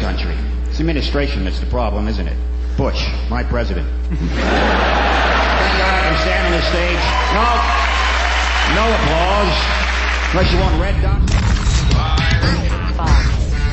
country. It's the administration that's the problem, isn't it? Bush, my president. Thank God I'm standing on the stage. No applause. Unless you want red dots. 5,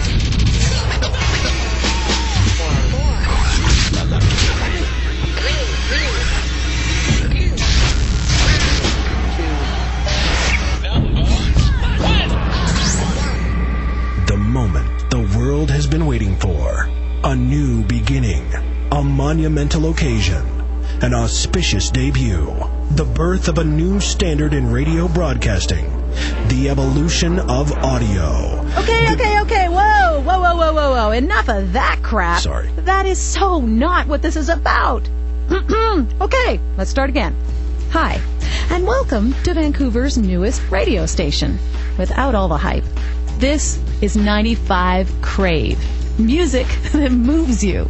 The moment the world has been waiting for. A new beginning. A monumental occasion. An auspicious debut. The birth of a new standard in radio broadcasting. The evolution of audio. Okay. Whoa. Enough of that crap. Sorry. That is so not what this is about. Okay, let's start again. Hi, and welcome to Vancouver's newest radio station. Without all the hype. This is 95 Crave. Music that moves you.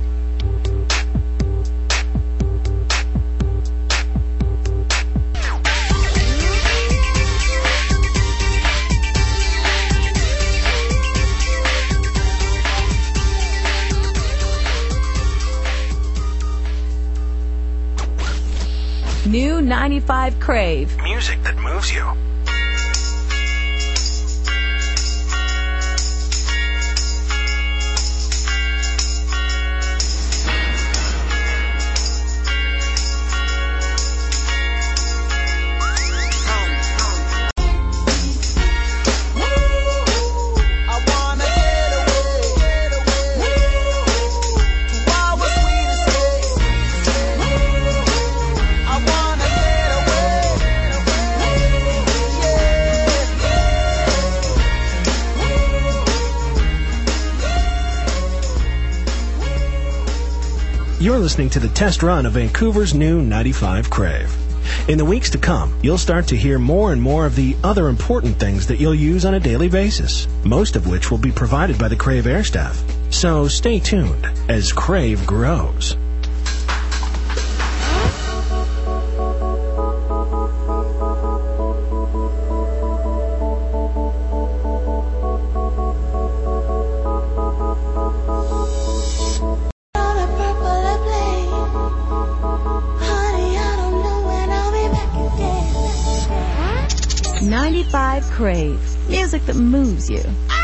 New 95 Crave. Music that moves you. You're listening to the test run of Vancouver's new 95 Crave. In the weeks to come, you'll start to hear more and more of the other important things that you'll use on a daily basis, most of which will be provided by the Crave Air staff. So stay tuned as Crave grows. Crave. Music that moves you.